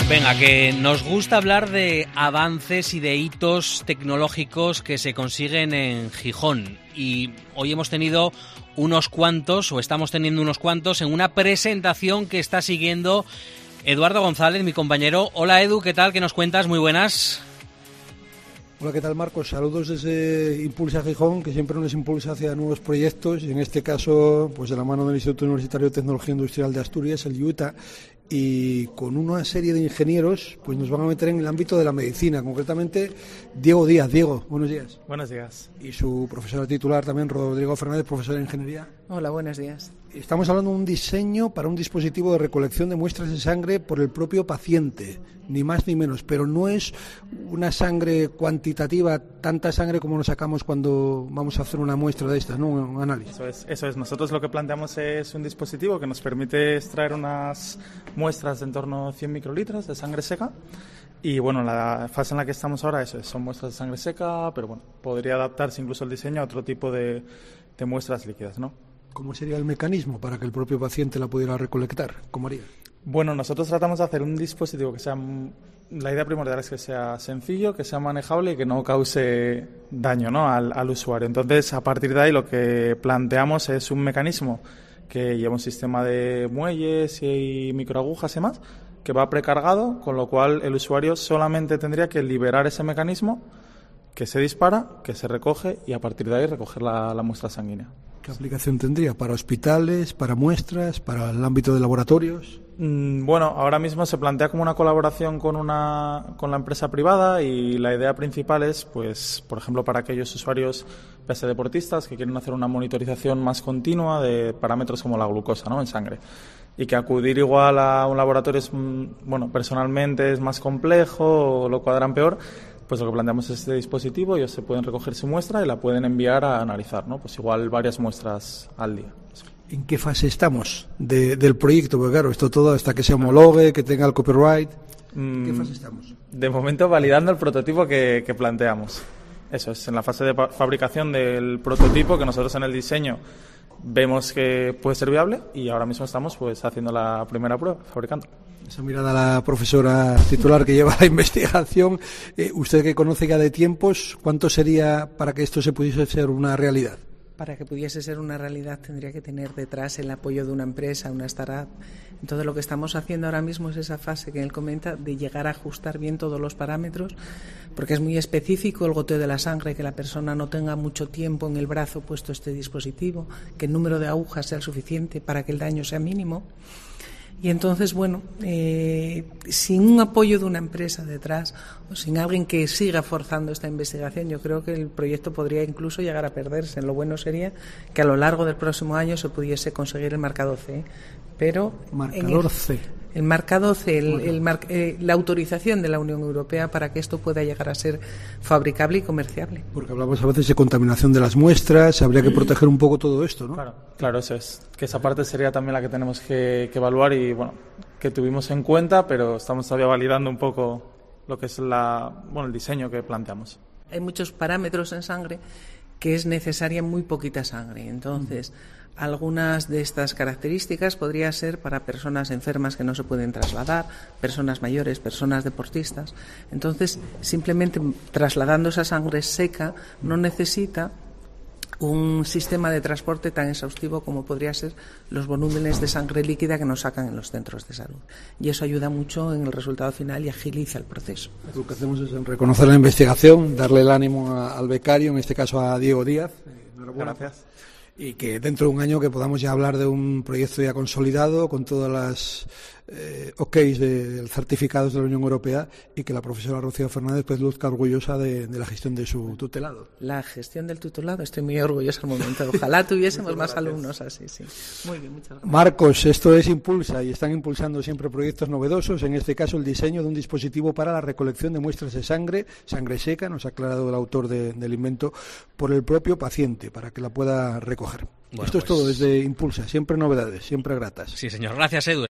Venga, que nos gusta hablar de avances y de hitos tecnológicos que se consiguen en Gijón. Y hoy hemos tenido unos cuantos, o estamos teniendo unos cuantos, en una presentación que está siguiendo Eduardo González, mi compañero. Hola Edu, ¿qué tal? ¿Qué nos cuentas? Muy buenas. Hola, ¿qué tal, Marcos? Saludos desde Impulsa Gijón, que siempre nos impulsa hacia nuevos proyectos, y en este caso, pues de la mano del Instituto Universitario de Tecnología Industrial de Asturias, el IUTA, y con una serie de ingenieros, pues nos van a meter en el ámbito de la medicina, concretamente Diego Díaz. Diego, buenos días. Buenos días. Y su profesora titular también, Rodrigo Fernández, profesor de Ingeniería. Hola, buenos días. Estamos hablando de un diseño para un dispositivo de recolección de muestras de sangre por el propio paciente, ni más ni menos, pero no es una sangre cuantitativa, tanta sangre como nos sacamos cuando vamos a hacer una muestra de estas, ¿no? Un análisis. Eso es. Nosotros lo que planteamos es un dispositivo que nos permite extraer unas muestras de en torno a 100 microlitros de sangre seca. Y bueno, la fase en la que estamos ahora son muestras de sangre seca, pero bueno, podría adaptarse incluso el diseño a otro tipo de muestras líquidas, ¿no? ¿Cómo sería el mecanismo para que el propio paciente la pudiera recolectar? ¿Cómo haría? Bueno, nosotros tratamos de hacer un dispositivo que sea... La idea primordial es que sea sencillo, que sea manejable y que no cause daño, ¿no?, al usuario. Entonces, a partir de ahí, lo que planteamos es un mecanismo que lleva un sistema de muelles y microagujas y demás, que va precargado, con lo cual el usuario solamente tendría que liberar ese mecanismo, que se dispara, que se recoge y a partir de ahí recoger la muestra sanguínea. ¿Qué aplicación tendría? ¿Para hospitales, para muestras, para el ámbito de laboratorios? Bueno, ahora mismo se plantea como una colaboración con la empresa privada, y la idea principal es, pues, por ejemplo, para aquellos usuarios, ya sea deportistas, que quieren hacer una monitorización más continua de parámetros como la glucosa, ¿no?, en sangre. Y que acudir igual a un laboratorio personalmente es más complejo, o lo cuadran peor. Pues lo que planteamos es este dispositivo, ellos se pueden recoger su muestra y la pueden enviar a analizar, ¿no? Pues igual varias muestras al día. ¿En qué fase estamos del proyecto? Porque claro, esto todo hasta que se homologue, que tenga el copyright. ¿En qué fase estamos? De momento validando el prototipo que planteamos. Eso es, en la fase de fabricación del prototipo, que nosotros en el diseño vemos que puede ser viable, y ahora mismo estamos pues haciendo la primera prueba, fabricando. Esa mirada a la profesora titular que lleva la investigación, usted que conoce ya de tiempos, ¿cuánto sería para que esto se pudiese ser una realidad? Para que pudiese ser una realidad tendría que tener detrás el apoyo de una empresa, una startup. Entonces lo que estamos haciendo ahora mismo es esa fase que él comenta de llegar a ajustar bien todos los parámetros, porque es muy específico el goteo de la sangre, que la persona no tenga mucho tiempo en el brazo puesto este dispositivo, que el número de agujas sea el suficiente para que el daño sea mínimo. Y entonces, bueno, sin un apoyo de una empresa detrás o sin alguien que siga forzando esta investigación, yo creo que el proyecto podría incluso llegar a perderse. Lo bueno sería que a lo largo del próximo año se pudiese conseguir el marcador C. Pero marcador C. El marcador C, la autorización de la Unión Europea para que esto pueda llegar a ser fabricable y comerciable. Porque hablamos a veces de contaminación de las muestras, habría que proteger un poco todo esto, ¿no? Claro, eso es. Que esa parte sería también la que tenemos que evaluar y, bueno, que tuvimos en cuenta, pero estamos todavía validando un poco lo que es el diseño que planteamos. Hay muchos parámetros en sangre que es necesaria muy poquita sangre. Entonces, algunas de estas características podría ser para personas enfermas que no se pueden trasladar, personas mayores, personas deportistas. Entonces, simplemente trasladando esa sangre seca no necesita un sistema de transporte tan exhaustivo como podría ser los volúmenes de sangre líquida que nos sacan en los centros de salud. Y eso ayuda mucho en el resultado final y agiliza el proceso. Lo que hacemos es reconocer la investigación, darle el ánimo al becario, en este caso a Diego Díaz. Enhorabuena. Gracias. Y que dentro de un año que podamos ya hablar de un proyecto ya consolidado con todas las OKs de certificados de la Unión Europea, y que la profesora Rocío Fernández pues luzca orgullosa de la gestión de su tutelado. La gestión del tutelado, estoy muy orgullosa al momento. Ojalá tuviésemos más alumnos así, sí. Muy bien, muchas gracias. Marcos, esto es Impulsa y están impulsando siempre proyectos novedosos, en este caso el diseño de un dispositivo para la recolección de muestras de sangre seca, nos ha aclarado el autor del invento, por el propio paciente, para que la pueda recoger. Bueno, esto es todo desde Impulsa, siempre novedades, siempre gratas. Sí, señor. Gracias, Edu.